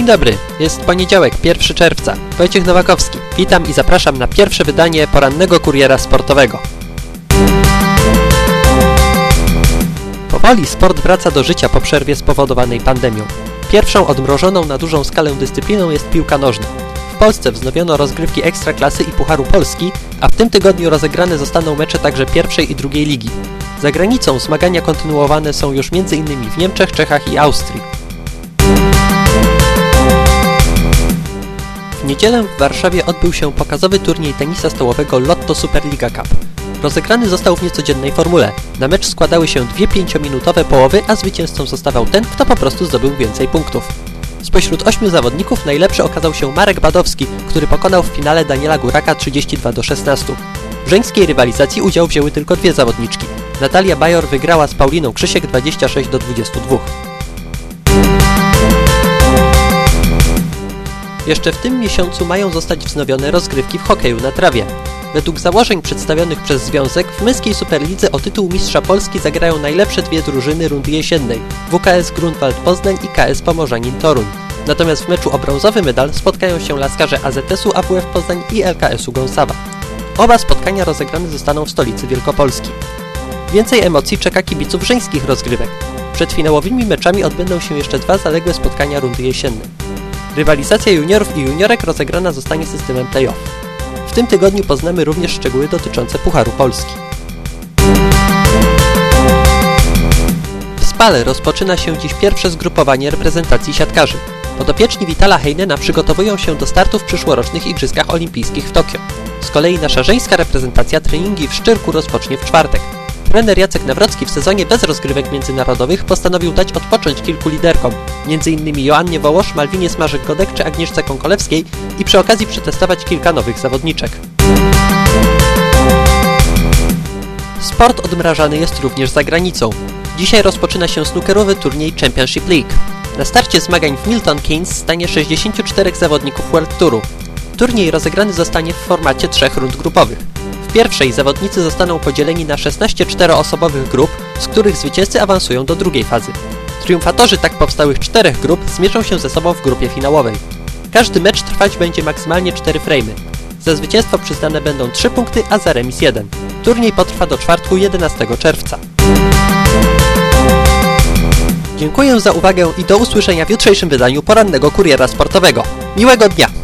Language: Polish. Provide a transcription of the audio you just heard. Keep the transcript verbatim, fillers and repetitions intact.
Dzień dobry, jest poniedziałek, pierwszego czerwca. Wojciech Nowakowski. Witam i zapraszam na pierwsze wydanie porannego kuriera sportowego. Powoli sport wraca do życia po przerwie spowodowanej pandemią. Pierwszą odmrożoną na dużą skalę dyscypliną jest piłka nożna. W Polsce wznowiono rozgrywki Ekstraklasy i Pucharu Polski, a w tym tygodniu rozegrane zostaną mecze także pierwszej i drugiej ligi. Za granicą zmagania kontynuowane są już między innymi w Niemczech, Czechach i Austrii. W niedzielę w Warszawie odbył się pokazowy turniej tenisa stołowego Lotto Superliga Cup. Rozegrany został w niecodziennej formule. Na mecz składały się dwie pięciominutowe połowy, a zwycięzcą zostawał ten, kto po prostu zdobył więcej punktów. Spośród ośmiu zawodników najlepszy okazał się Marek Badowski, który pokonał w finale Daniela Góraka trzydzieści dwa do szesnastu. W żeńskiej rywalizacji udział wzięły tylko dwie zawodniczki. Natalia Bajor wygrała z Pauliną Krzysiek dwadzieścia sześć do dwudziestu dwóch. Jeszcze w tym miesiącu mają zostać wznowione rozgrywki w hokeju na trawie. Według założeń przedstawionych przez Związek w męskiej Superlidze o tytuł mistrza Polski zagrają najlepsze dwie drużyny rundy jesiennej – W K S Grunwald Poznań i K S Pomorzanin Toruń. Natomiast w meczu o brązowy medal spotkają się laskarze A Z S u A W F Poznań i L K S u Gąsawa. Oba spotkania rozegrane zostaną w stolicy Wielkopolski. Więcej emocji czeka kibiców żeńskich rozgrywek. Przed finałowymi meczami odbędą się jeszcze dwa zaległe spotkania rundy jesiennej. Rywalizacja juniorów i juniorek rozegrana zostanie systemem play-off. W tym tygodniu poznamy również szczegóły dotyczące Pucharu Polski. W Spale rozpoczyna się dziś pierwsze zgrupowanie reprezentacji siatkarzy. Podopieczni Vitala Heinena przygotowują się do startu w przyszłorocznych Igrzyskach Olimpijskich w Tokio. Z kolei nasza żeńska reprezentacja treningi w Szczyrku rozpocznie w czwartek. Trener Jacek Nawrocki w sezonie bez rozgrywek międzynarodowych postanowił dać odpocząć kilku liderkom, między innymi Joannie Wołosz, Malwinie Smażyk-Godek czy Agnieszce Konkolewskiej i przy okazji przetestować kilka nowych zawodniczek. Sport odmrażany jest również za granicą. Dzisiaj rozpoczyna się snookerowy turniej Championship League. Na starcie zmagań w Milton Keynes stanie sześćdziesięciu czterech zawodników World Touru. Turniej rozegrany zostanie w formacie trzech rund grupowych. W pierwszej zawodnicy zostaną podzieleni na szesnaście czteroosobowych grup, z których zwycięzcy awansują do drugiej fazy. Triumfatorzy tak powstałych czterech grup zmierzą się ze sobą w grupie finałowej. Każdy mecz trwać będzie maksymalnie cztery frejmy. Za zwycięstwo przyznane będą trzy punkty, a za remis jeden. Turniej potrwa do czwartku jedenastego czerwca. Dziękuję za uwagę i do usłyszenia w jutrzejszym wydaniu porannego kuriera sportowego. Miłego dnia!